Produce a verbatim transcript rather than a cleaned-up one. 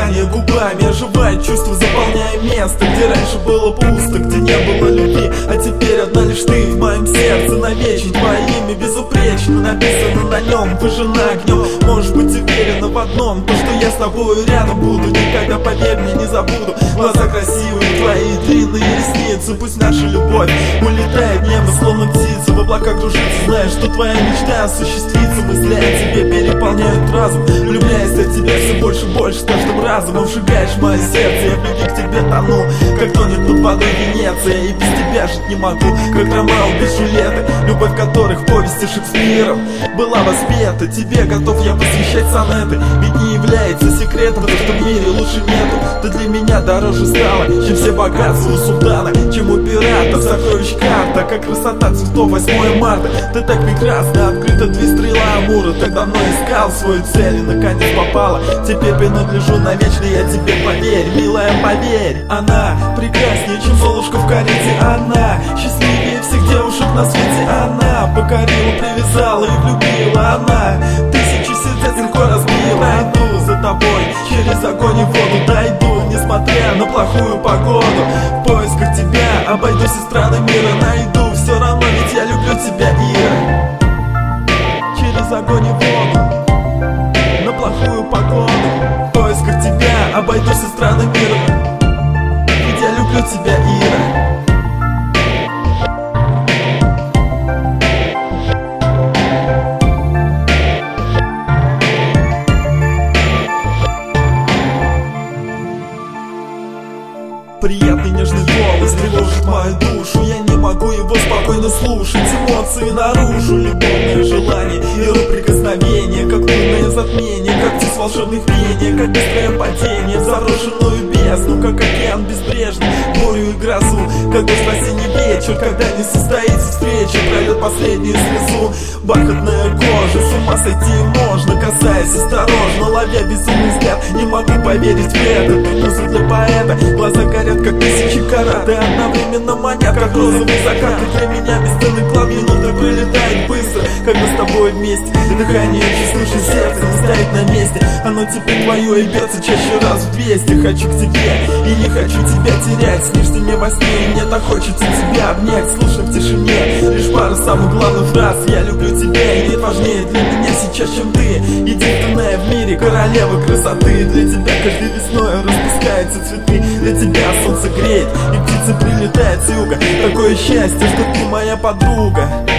дыхание губами оживает чувство, заполняя место, где раньше было пусто, где не было любви, а теперь одна лишь ты в моем сердце навечно. Твое имя безупречно написано на нем, выжжено огнем. Можешь быть уверена в одном, то, что я с тобою рядом буду, никогда, поверь мне, не забуду. Глаза красивые, твои длинные ресницы, пусть наша любовь улетает в небо, словно птица в облаках кружится. Знаешь, что твоя мечта осуществится, мысли о тебе переполняют разум, влюбляясь от тебя все больше и больше, с каждым разом обжигаешь мое сердце. Я в любви к тебе тону, как тонет под водой Венеция, и без тебя жить не могу, как Ромео без Джульетты, любовь которых в повести Шекспира была воспета. Тебе готов я посвящать сонеты, ведь не является секретом то, что в мире лучше нету. Ты для меня дороже стала, чем все богатства у султана, чем у пиратов сокровищ карта, как красота цветов восьмое марта. Ты так прекрасна, открыта две стрела Амура, так давно искал свою цель и наконец попала. Теперь принадлежу навечно я тебе, поверь, милая, поверь. Она прекраснее, чем Золушка в карете, она счастливее всех девушек на свете, она покорила, привязала и влюбила, она тысячи сердец легко разбила. Иду за тобой через огонь и воду, дойду, несмотря на плохую погоду. В поисках тебя обойдусь и страны мира найду, все равно ведь я люблю тебя, Ира. Через огонь и воду, на плохую погоду. В поисках тебя обойдусь и страны мира, ведь я люблю тебя, Ира. Приятный нежный голос тревожит мою душу, я не могу его спокойно слушать. Эмоции наружу, любовное желание и рук прикосновение, как лунное затмение, как птиц волшебных пения, как быстрое падение в заброшенную бездну, как океан безбрежный, бурю и грозу, как дождь в осенний вечер, когда не состоится встреча, прольет последнюю слезу. Бархатная кожа, с ума сойти можно, касаясь осторожно, ловя безумный взгляд. Не могу поверить в это, ты муза для поэта, глаза горят как тысячи карат, и одновременно манят, как розовый закат. И для меня бесценный клад, минуты пролетает быстро, когда с тобой вместе. Дыхание чувствуешь, и сердце не стоит на месте, оно теперь твое и бьется чаще раз в двести. Хочу к тебе и не хочу тебя терять, снишься мне во сне, и мне так хочется тебя обнять. Слушай в тишине лишь пару самых главных фраз: я люблю тебя, и нет важнее для меня сейчас, чем ты. Единственная в мире королева красоты, для тебя каждой весной распускаются цветы, для тебя солнце греет и птицы прилетают с юга. Такое счастье, что ты моя подруга.